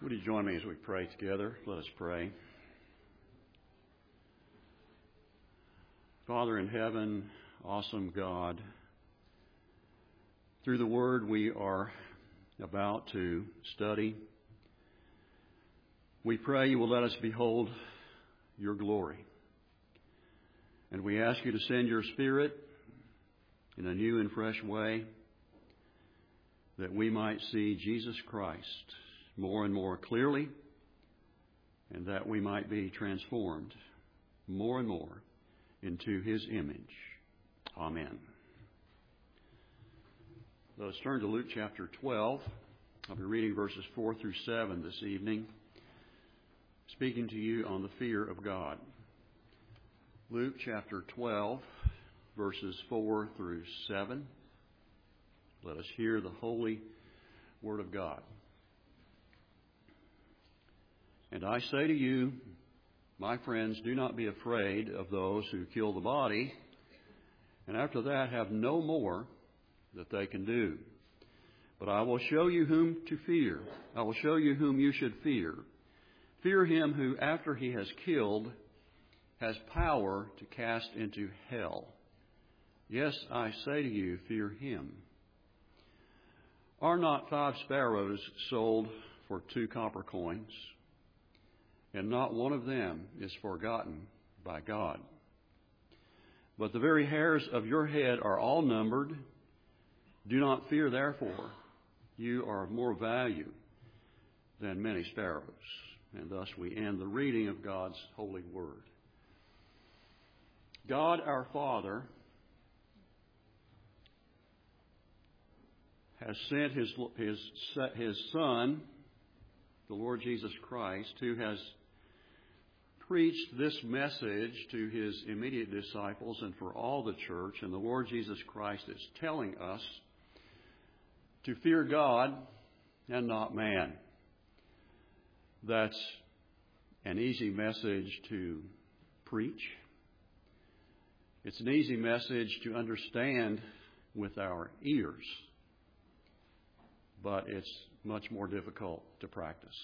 Would you join me as we pray together? Let us pray. Father in heaven, awesome God, through the Word we are about to study, we pray you will let us behold your glory. And we ask you to send your Spirit in a new and fresh way that we might see Jesus Christ more and more clearly, and that we might be transformed more and more into His image. Amen. Let us turn to Luke chapter 12. I'll be reading verses 4 through 7 this evening, speaking to you on the fear of God. Luke chapter 12, verses 4 through 7. Let us hear the holy word of God. And I say to you, my friends, do not be afraid of those who kill the body, and after that have no more that they can do. But I will show you whom to fear. I will show you whom you should fear. Fear him who, after he has killed, has power to cast into hell. Yes, I say to you, fear him. Are not 5 sparrows sold for 2 copper coins? And not one of them is forgotten by God. But the very hairs of your head are all numbered. Do not fear, therefore. You are of more value than many sparrows. And thus we end the reading of God's holy word. God our Father has sent His Son, the Lord Jesus Christ, who has preached this message to His immediate disciples and for all the church. And the Lord Jesus Christ is telling us to fear God and not man. That's an easy message to preach. It's an easy message to understand with our ears, but it's much more difficult to practice.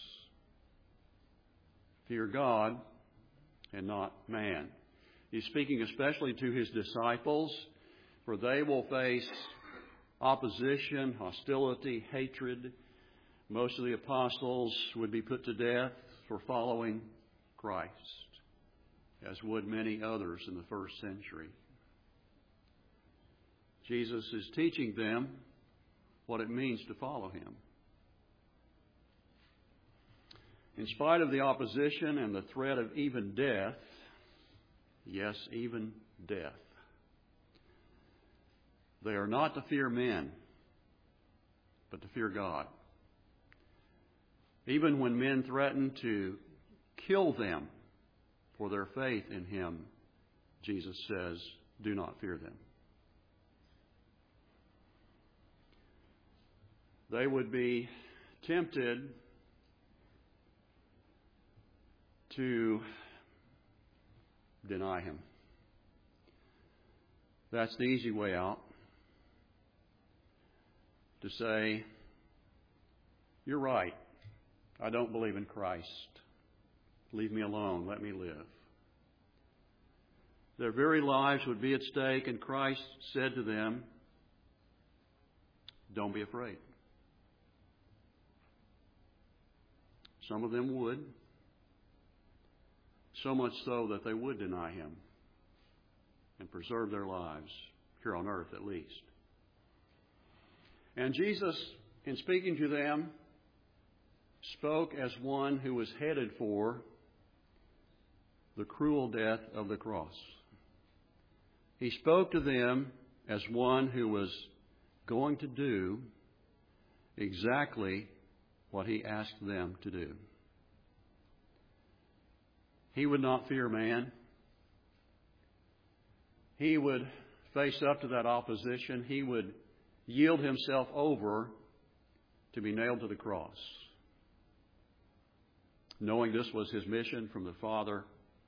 Fear God and not man. He's speaking especially to His disciples, for they will face opposition, hostility, hatred. Most of the apostles would be put to death for following Christ, as would many others in the first century. Jesus is teaching them what it means to follow Him. In spite of the opposition and the threat of even death, yes, even death, they are not to fear men, but to fear God. Even when men threaten to kill them for their faith in Him, Jesus says, do not fear them. They would be tempted to deny Him. That's the easy way out. To say, you're right. I don't believe in Christ. Leave me alone. Let me live. Their very lives would be at stake, and Christ said to them, don't be afraid. Some of them would. So much so that they would deny Him and preserve their lives, here on earth at least. And Jesus, in speaking to them, spoke as one who was headed for the cruel death of the cross. He spoke to them as one who was going to do exactly what He asked them to do. He would not fear man. He would face up to that opposition. He would yield Himself over to be nailed to the cross. Knowing this was His mission from the Father,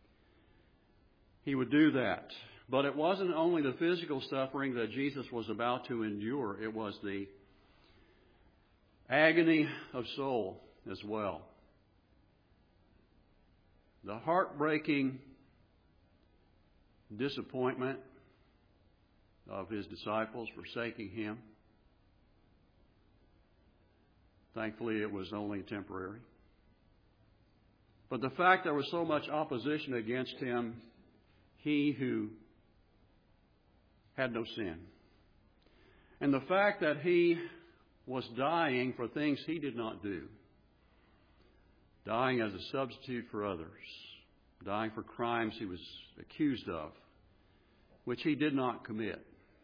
He would do that. But it wasn't only the physical suffering that Jesus was about to endure. It was the agony of soul as well. the heartbreaking disappointment of his disciples forsaking him. Thankfully, it was only temporary. But the fact there was so much opposition against him, he who had no sin. And the fact that he was dying for things he did not do. Dying as a substitute for others. Dying for crimes he was accused of, which he did not commit.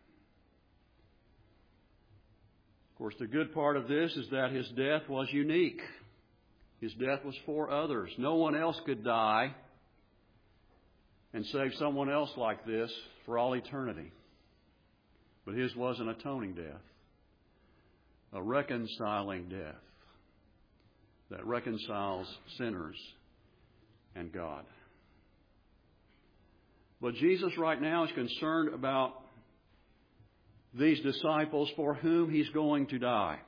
Of course, the good part of this is that his death was unique. His death was for others. No one else could die and save someone else like this for all eternity. But his was an atoning death, a reconciling death that reconciles sinners and God. But Jesus right now is concerned about these disciples for whom he's going to die.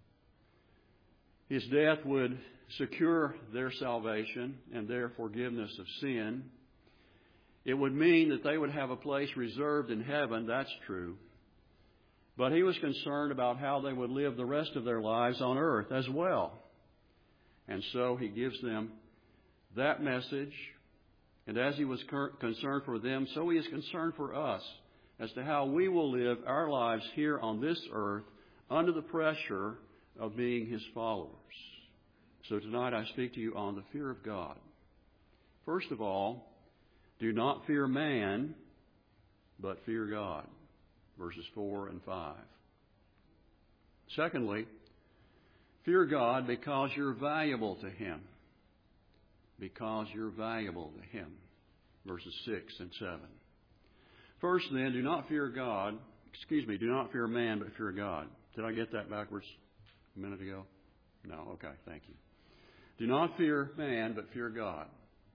His death would secure their salvation and their forgiveness of sin. It would mean that they would have a place reserved in heaven, that's true. But he was concerned about how they would live the rest of their lives on earth as well. And so he gives them that message. And as he was concerned for them, so he is concerned for us as to how we will live our lives here on this earth under the pressure of being his followers. So tonight I speak to you on the fear of God. First of all, do not fear man, but fear God. Verses 4 and 5. Secondly, fear God because you're valuable to him. Because you're valuable to him. Verses 6 and 7. First then, do not fear man, but fear God. Did I get that backwards a minute ago? No, okay, thank you. Do not fear man, but fear God.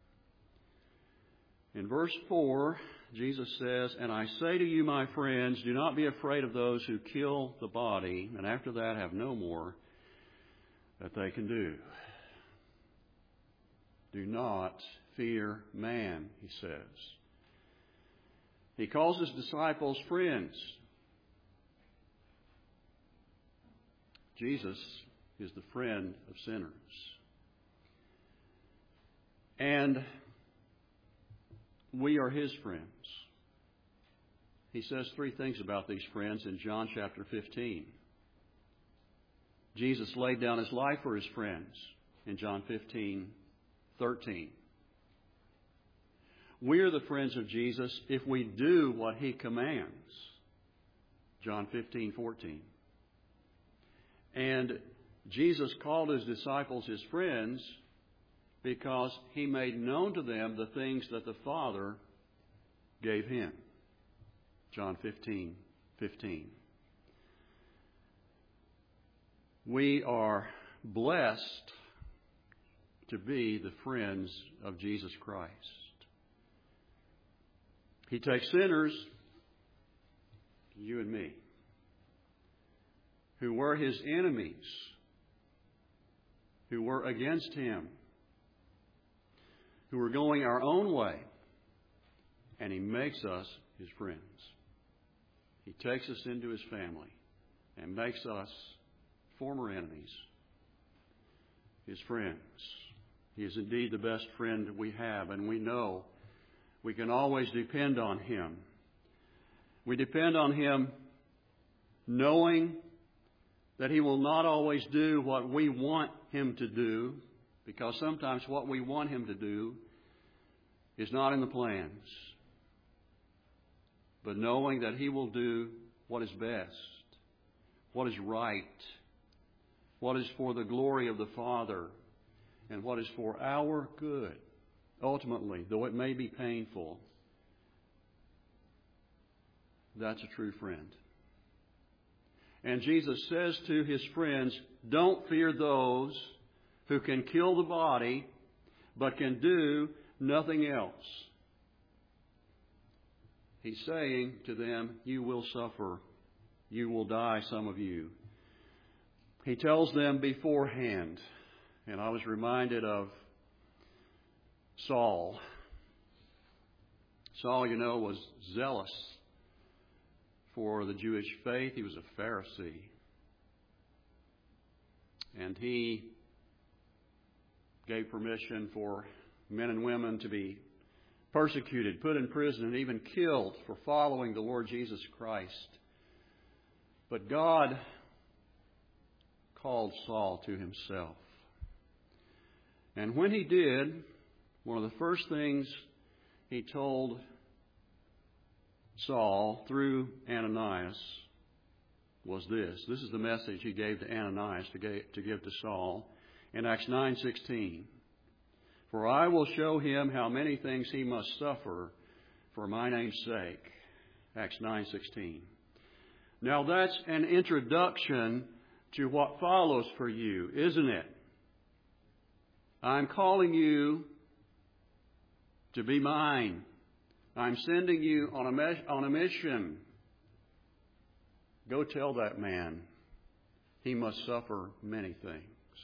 In verse 4, Jesus says, "And I say to you, my friends, do not be afraid of those who kill the body, and after that have no more that they can do." Do not fear man, he says. He calls his disciples friends. Jesus is the friend of sinners. And we are his friends. He says three things about these friends in John chapter 15. Jesus laid down his life for his friends in John 15:13. We are the friends of Jesus if we do what he commands. John 15:14. And Jesus called his disciples his friends because he made known to them the things that the Father gave him. John 15:15. We are blessed to be the friends of Jesus Christ. He takes sinners, you and me, who were his enemies, who were against him, who were going our own way, and he makes us his friends. He takes us into his family and makes us former enemies his friends. He is indeed the best friend we have, and we know we can always depend on him. We depend on him knowing that he will not always do what we want him to do, because sometimes what we want him to do is not in the plans. But knowing that he will do what is best, what is right, what is for the glory of the Father, and what is for our good. Ultimately, though it may be painful, that's a true friend. And Jesus says to his friends, don't fear those who can kill the body, but can do nothing else. He's saying to them, you will suffer. You will die, some of you. He tells them beforehand. And I was reminded of Saul. Saul, was zealous for the Jewish faith. He was a Pharisee. And he gave permission for men and women to be persecuted, put in prison, and even killed for following the Lord Jesus Christ. But God called Saul to himself. And when he did, one of the first things he told Saul through Ananias was this. This is the message he gave to Ananias to give to Saul in Acts 9:16. For I will show him how many things he must suffer for my name's sake. Acts 9:16. Now that's an introduction to what follows for you, isn't it? I'm calling you to be mine. I'm sending you on a mission. Go tell that man he must suffer many things.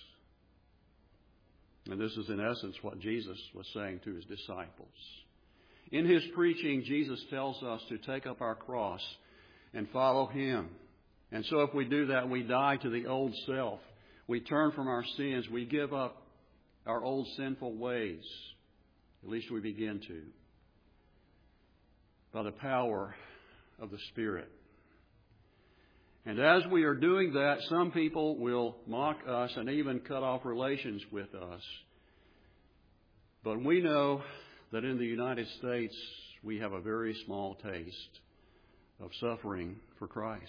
And this is in essence what Jesus was saying to his disciples. In his preaching, Jesus tells us to take up our cross and follow him. And so if we do that, we die to the old self. We turn from our sins. We give up our old sinful ways. At least we begin to. By the power of the Spirit. And as we are doing that, some people will mock us and even cut off relations with us. But we know that in the United States, we have a very small taste of suffering for Christ.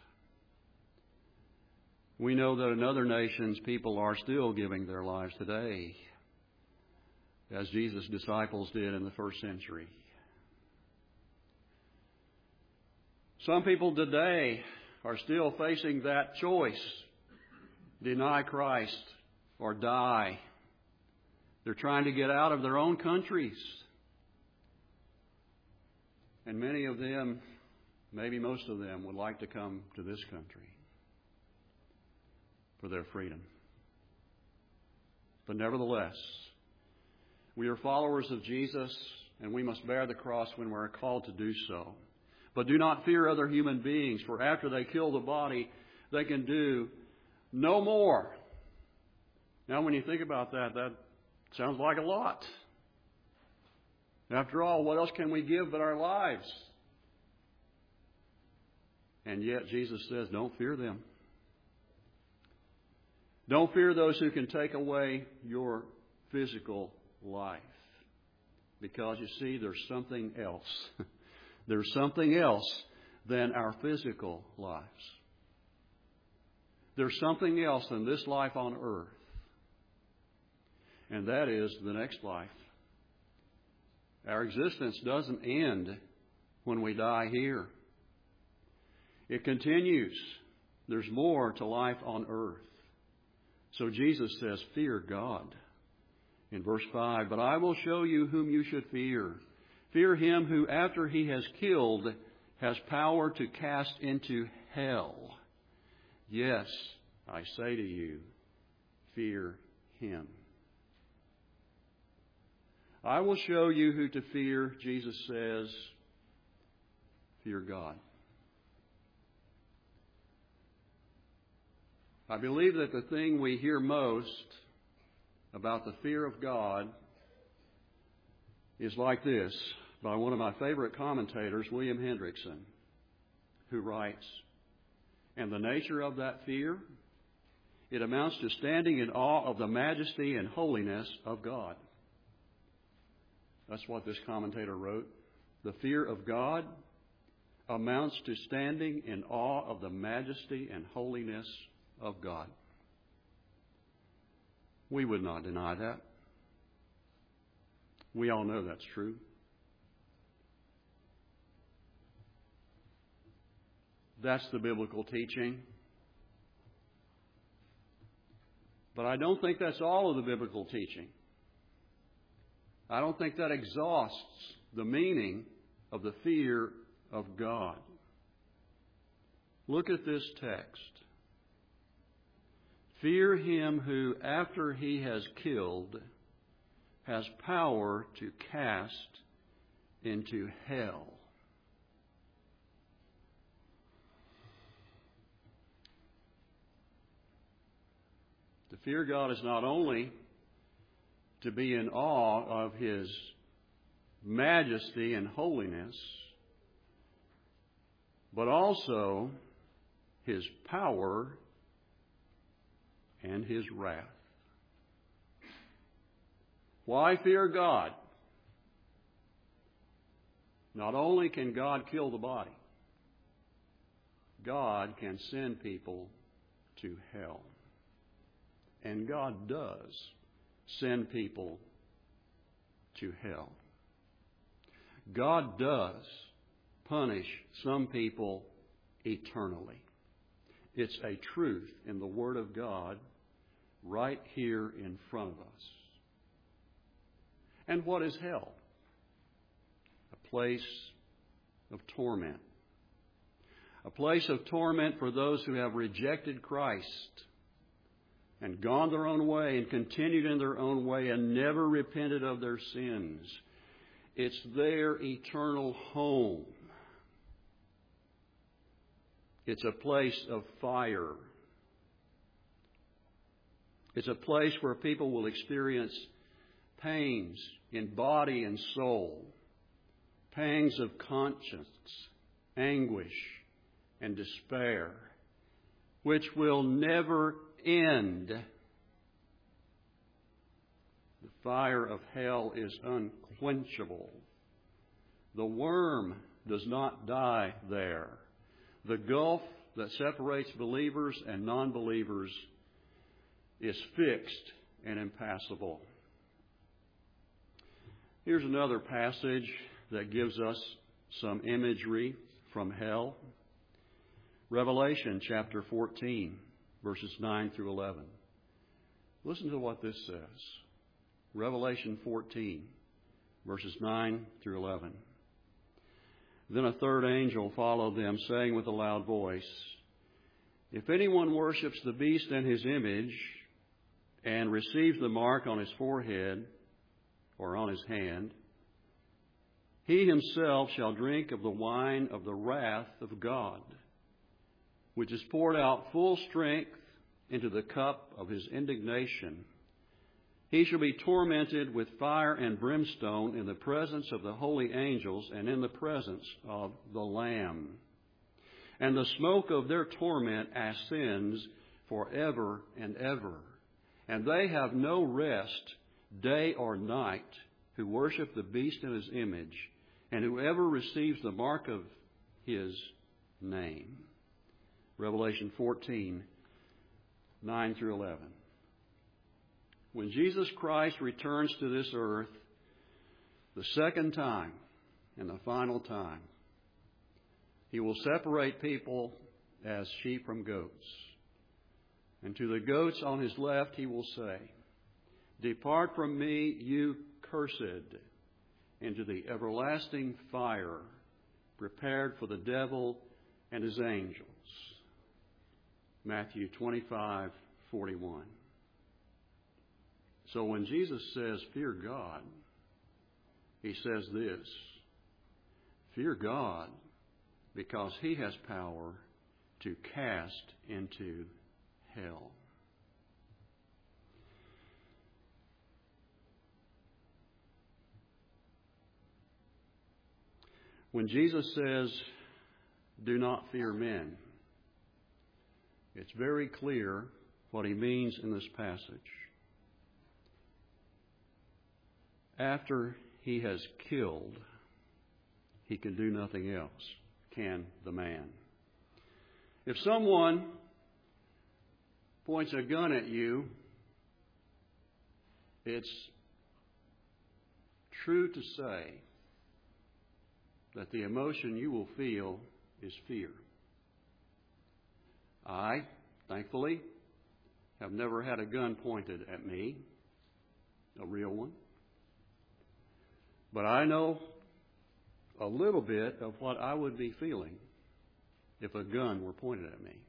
We know that in other nations, people are still giving their lives today, as Jesus' disciples did in the first century. Some people today are still facing that choice. Deny Christ or die. They're trying to get out of their own countries. And many of them, maybe most of them, would like to come to this country for their freedom. But nevertheless, we are followers of Jesus, and we must bear the cross when we're called to do so. But do not fear other human beings, for after they kill the body, they can do no more. Now, when you think about that, that sounds like a lot. After all, what else can we give but our lives? And yet Jesus says, don't fear them. Don't fear those who can take away your physical life. Because, you see, there's something else. There's something else than our physical lives. There's something else than this life on earth. And that is the next life. Our existence doesn't end when we die here. It continues. There's more to life on earth. So Jesus says, fear God. In verse 5, but I will show you whom you should fear. Fear him who, after he has killed, has power to cast into hell. Yes, I say to you, fear him. I will show you who to fear, Jesus says, fear God. I believe that the thing we hear most about the fear of God is like this, by one of my favorite commentators, William Hendrickson, who writes, and the nature of that fear, it amounts to standing in awe of the majesty and holiness of God. That's what this commentator wrote. The fear of God amounts to standing in awe of the majesty and holiness of God. We would not deny that. We all know that's true. That's the biblical teaching. But I don't think that's all of the biblical teaching. I don't think that exhausts the meaning of the fear of God. Look at this text. Fear him who, after he has killed, has power to cast into hell. To fear God is not only to be in awe of His majesty and holiness, but also His power and His wrath. Why fear God? Not only can God kill the body, God can send people to hell. And God does send people to hell. God does punish some people eternally. It's a truth in the Word of God right here in front of us. And what is hell? A place of torment. A place of torment for those who have rejected Christ and gone their own way and continued in their own way and never repented of their sins. It's their eternal home. It's a place of fire. It's a place where people will experience pains in body and soul, pangs of conscience, anguish, and despair, which will never end. The fire of hell is unquenchable. The worm does not die there. The gulf that separates believers and non-believers is fixed and impassable. Here's another passage that gives us some imagery from hell. Revelation chapter 14, verses 9 through 11. Listen to what this says. Revelation 14, verses 9 through 11. Then a third angel followed them, saying with a loud voice, "If anyone worships the beast and his image, and receives the mark on his forehead or on his hand, he himself shall drink of the wine of the wrath of God, which is poured out full strength into the cup of his indignation. He shall be tormented with fire and brimstone in the presence of the holy angels and in the presence of the Lamb. And the smoke of their torment ascends forever and ever. And they have no rest day or night who worship the beast and his image, and whoever receives the mark of his name." Revelation 14, 9 through 11. When Jesus Christ returns to this earth the second time and the final time, He will separate people as sheep from goats. And to the goats on His left He will say, "Depart from me, you cursed, into the everlasting fire prepared for the devil and his angels." Matthew 25:41. So when Jesus says, "Fear God," He says this: fear God because He has power to cast into hell. When Jesus says, "Do not fear men," it's very clear what He means in this passage. After He has killed, He can do nothing else, can the man. If someone points a gun at you, it's true to say that the emotion you will feel is fear. I, thankfully, have never had a gun pointed at me, a real one. But I know a little bit of what I would be feeling if a gun were pointed at me.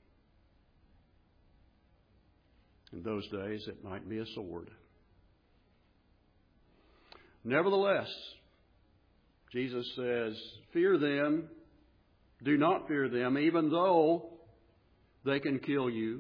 In those days, it might be a sword. Nevertheless, Jesus says, fear them, do not fear them, even though they can kill you.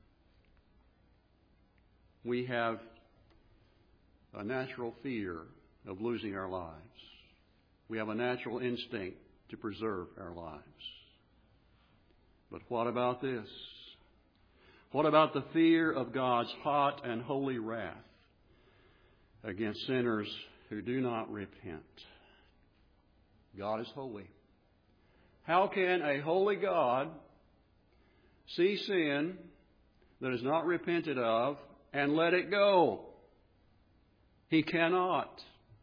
We have a natural fear of losing our lives. We have a natural instinct to preserve our lives. But what about this? What about the fear of God's hot and holy wrath against sinners who do not repent? God is holy. How can a holy God see sin that is not repented of and let it go? He cannot.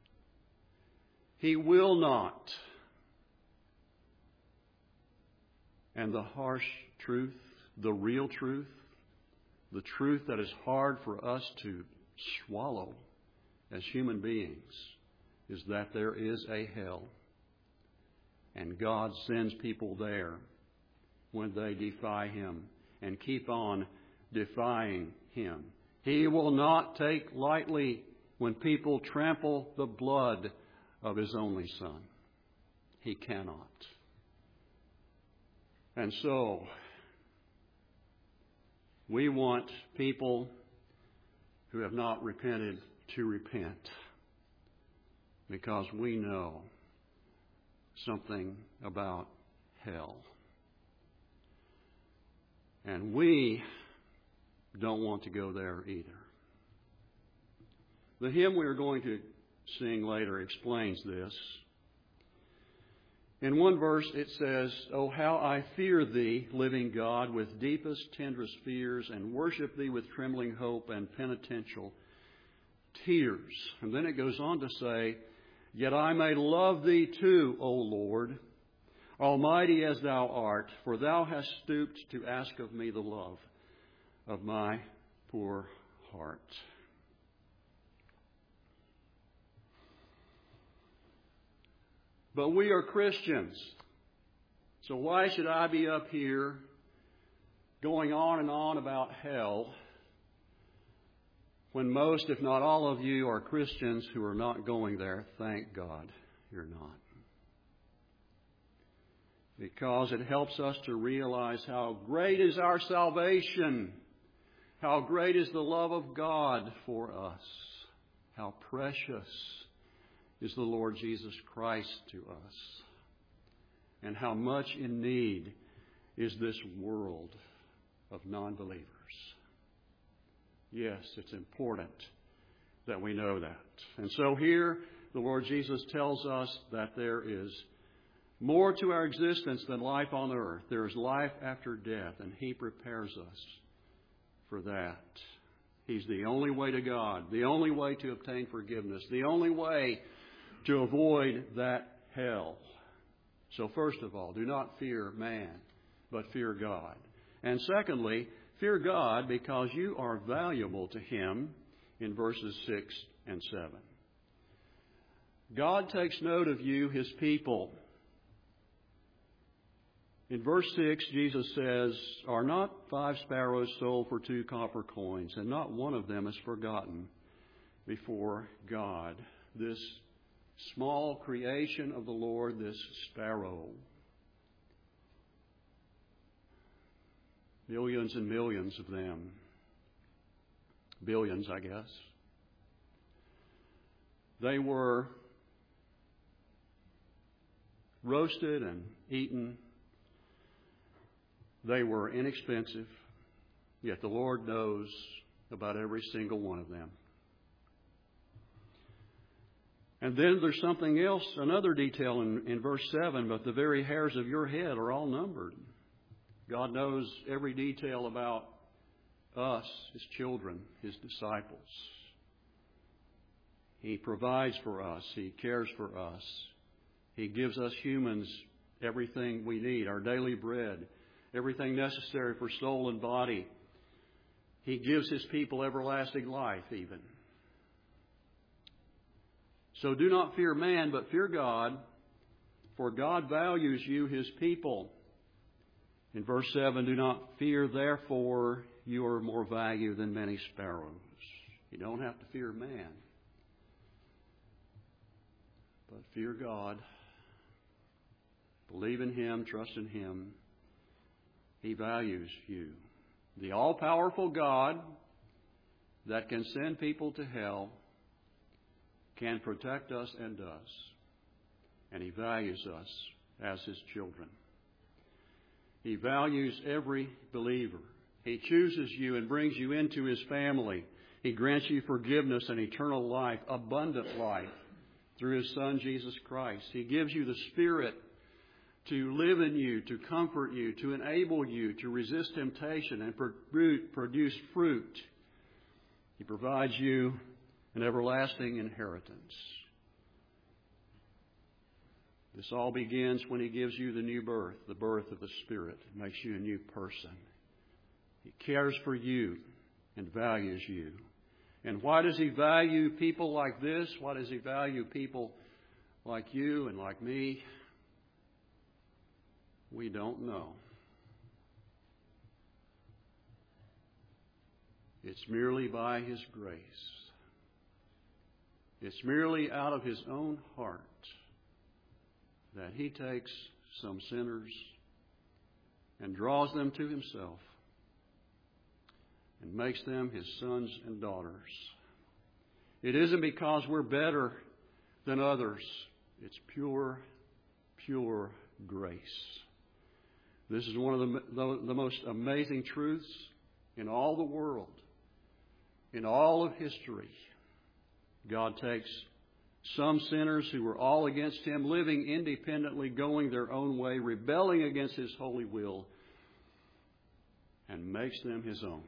He will not. And the harsh truth, the real truth, the truth that is hard for us to swallow as human beings, is that there is a hell. And God sends people there when they defy Him and keep on defying Him. He will not take lightly when people trample the blood of His only Son. He cannot. And so, we want people who have not repented to repent, because we know something about hell. And we don't want to go there either. The hymn we are going to sing later explains this. In one verse it says, "Oh, how I fear Thee, living God, with deepest, tenderest fears, and worship Thee with trembling hope and penitential tears." And then it goes on to say, "Yet I may love Thee too, O Lord, almighty as Thou art, for Thou hast stooped to ask of me the love of my poor heart." But we are Christians, so why should I be up here going on and on about hell when most, if not all of you, are Christians who are not going there? Thank God you're not. Because it helps us to realize how great is our salvation, how great is the love of God for us, how precious is the Lord Jesus Christ to us, and how much in need is this world of non-believers. Yes, it's important that we know that. And so here the Lord Jesus tells us that there is more to our existence than life on earth. There is life after death, and He prepares us for that. He's the only way to God, the only way to obtain forgiveness, the only way to avoid that hell. So first of all, do not fear man, but fear God. And secondly, fear God because you are valuable to Him in verses 6 and 7. God takes note of you, His people. In verse 6, Jesus says, "Are not 5 sparrows sold for 2 copper coins, and not one of them is forgotten before God?" This small creation of the Lord, this sparrow. Millions and millions of them. Billions, I guess. They were roasted and eaten. They were inexpensive, yet the Lord knows about every single one of them. And then there's something else, another detail in verse 7, "But the very hairs of your head are all numbered." God knows every detail about us, His children, His disciples. He provides for us. He cares for us. He gives us humans everything we need, our daily bread, everything necessary for soul and body. He gives His people everlasting life even. So do not fear man, but fear God, for God values you, His people. In verse 7, "Do not fear, therefore you are more value than many sparrows." You don't have to fear man. But fear God. Believe in Him. Trust in Him. He values you. The all-powerful God that can send people to hell can protect us and does. And He values us as His children. He values every believer. He chooses you and brings you into His family. He grants you forgiveness and eternal life, abundant life, through His Son, Jesus Christ. He gives you the Spirit to live in you, to comfort you, to enable you to resist temptation and produce fruit. He provides you an everlasting inheritance. This all begins when He gives you the new birth, the birth of the Spirit. It makes you a new person. He cares for you and values you. And why does He value people like this? Why does He value people like you and like me? We don't know. It's merely by His grace. It's merely out of His own heart that He takes some sinners and draws them to Himself and makes them His sons and daughters. It isn't because we're better than others. It's pure, pure grace. This is one of the most amazing truths in all the world, in all of history. God takes some sinners who were all against Him, living independently, going their own way, rebelling against His holy will, and makes them His own.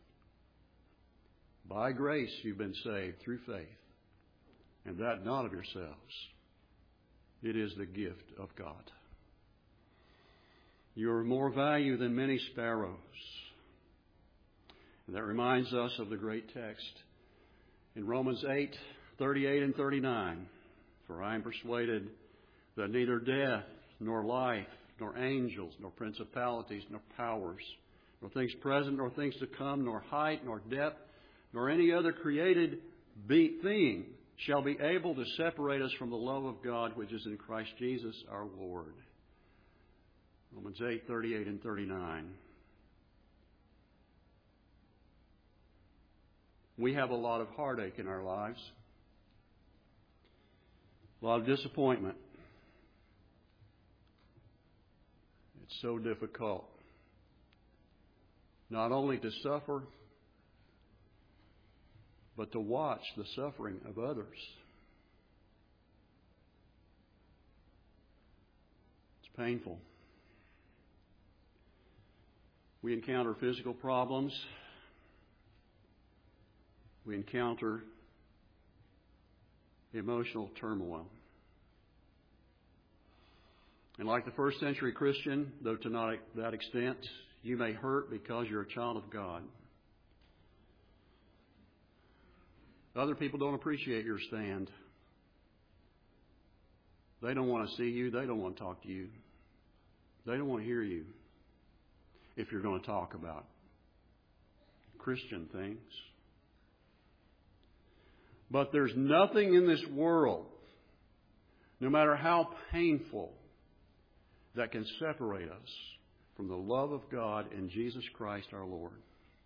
By grace you've been saved through faith, and that not of yourselves. It is the gift of God. You are more value than many sparrows. And that reminds us of the great text in Romans 8:38 and 39. For I am persuaded that neither death, nor life, nor angels, nor principalities, nor powers, nor things present, nor things to come, nor height, nor depth, nor any other created thing shall be able to separate us from the love of God which is in Christ Jesus our Lord. Romans 8:38 and 39. We have a lot of heartache in our lives, a lot of disappointment. It's so difficult not only to suffer, but to watch the suffering of others. It's painful. We encounter physical problems. We encounter emotional turmoil. And like the first century Christian, though to not that extent, you may hurt because you're a child of God. Other people don't appreciate your stand. They don't want to see you. They don't want to talk to you. They don't want to hear you if you're going to talk about Christian things. But there's nothing in this world, no matter how painful, that can separate us from the love of God in Jesus Christ our Lord.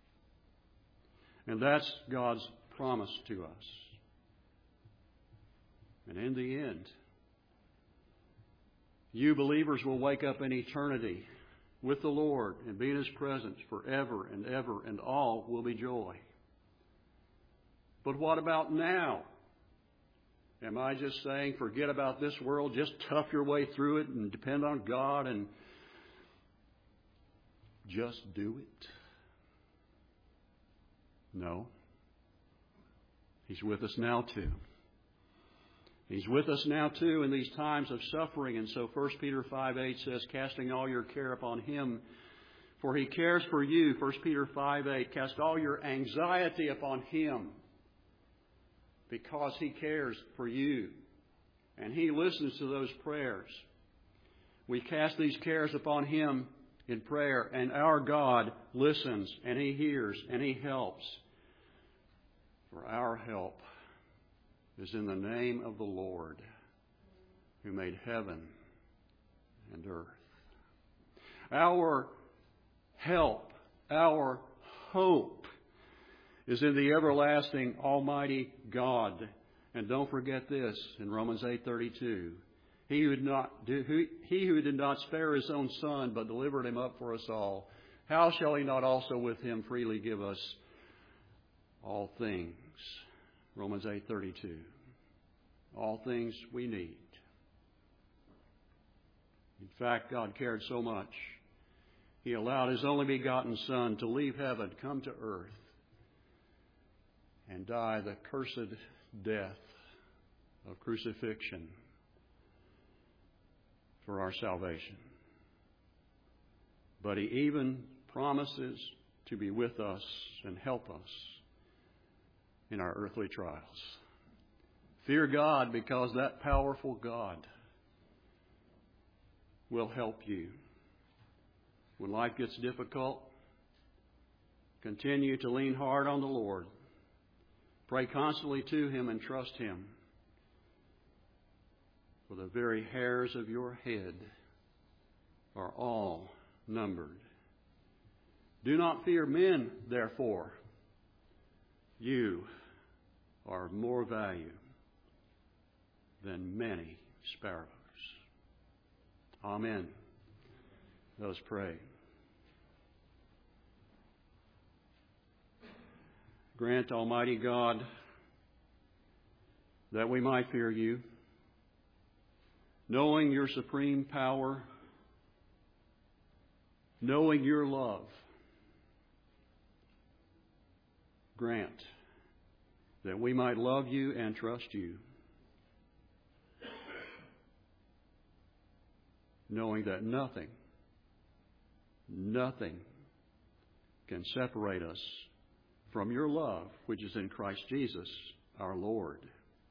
And that's God's promise to us. And in the end, you believers will wake up in eternity with the Lord and be in His presence forever and ever, and all will be joy. But what about now? Am I just saying, forget about this world, just tough your way through it and depend on God and just do it? No. He's with us now too. He's with us now too in these times of suffering. And so 1 Peter 5:8 says, casting all your care upon Him, for He cares for you. 1 Peter 5:8, cast all your anxiety upon Him, because He cares for you. And He listens to those prayers. We cast these cares upon Him in prayer, and our God listens, and He hears, and He helps. For our help is in the name of the Lord, who made heaven and earth. Our help, our hope is in the everlasting Almighty God. And don't forget this in Romans 8:32. He who did not spare his own Son, but delivered him up for us all, how shall he not also with him freely give us all things? Romans 8:32. All things we need. In fact, God cared so much, He allowed His only begotten Son to leave heaven, come to earth, and die the cursed death of crucifixion for our salvation. But He even promises to be with us and help us in our earthly trials. Fear God, because that powerful God will help you. When life gets difficult, continue to lean hard on the Lord. Pray constantly to Him and trust Him. For the very hairs of your head are all numbered. Do not fear men, therefore. You are of more value than many sparrows. Amen. Let us pray. Grant, Almighty God, that we might fear You, knowing Your supreme power, knowing Your love. Grant that we might love You and trust You, knowing that nothing can separate us from Your love, which is in Christ Jesus our Lord.